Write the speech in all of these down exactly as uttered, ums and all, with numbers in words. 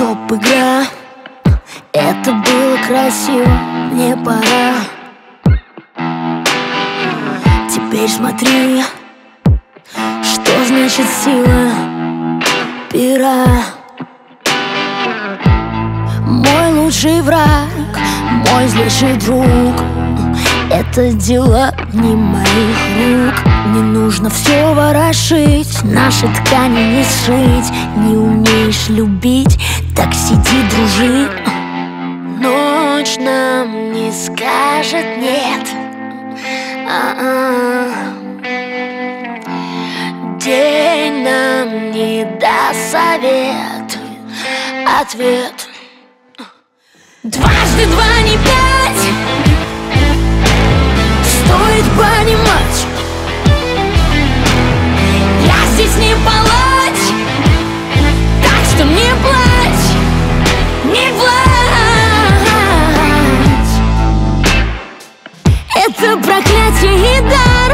Стоп-игра, это было красиво, мне пора. Теперь смотри, что значит сила пера. Мой лучший враг, мой злейший друг, это дело не моих рук. Не нужно все ворошить, наши ткани не сшить. Не умеешь любить, так сиди, дружи. Ночь нам не скажет нет, а-а. День нам не даст совет, ответ. Дважды два не пять, стоит понимать, я здесь не палач, так что не плачь, не плачь. Это проклятие и дар,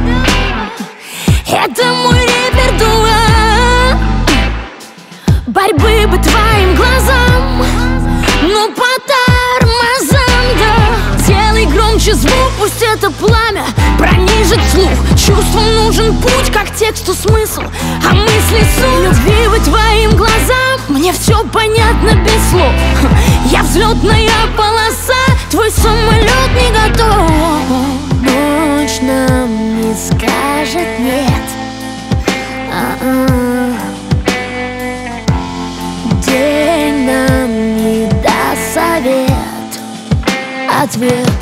это мой репертуар. Борьбы бы твоим глазам, но по тормозам, да. Делай громче звук, пусть это пламя пронижит слух. Чувствам нужен путь, как тексту смысл, а мысли суть. Любви бы твоим глазам, мне все понятно без слов. Я взлетная полоса, твой самолет не готов. Ночь нам не скажет нет, а-а. День нам не даст совет, ответ.